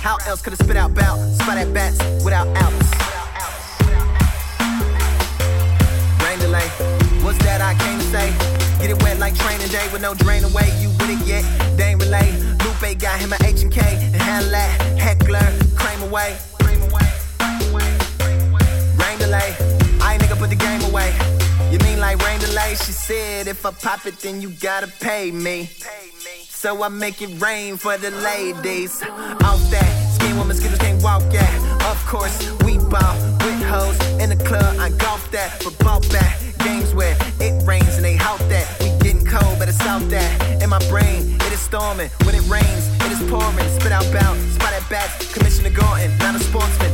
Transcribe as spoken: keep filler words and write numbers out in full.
How else could I spit out bout? Spot at bats without outs. Rain delay, what's that I came to say? Get it wet like training day with no drain away. You with it yet? They ain't relay. Lupe got him an H and K and handle that. Heckler, cream away. Rain delay, I ain't nigga put the game away. You mean like rain delay? She said if I pop it then you gotta pay me. So I make it rain for the ladies. Off that, skin where mosquitoes can't walk at. Of course, we ball with hoes in the club. I golf that, but bought back. Games where it rains and they halt that. We getting cold, better south that. In my brain, it is storming. When it rains, it is pouring. Spit out bout, spot at bats. Commissioner Gordon, not a sportsman.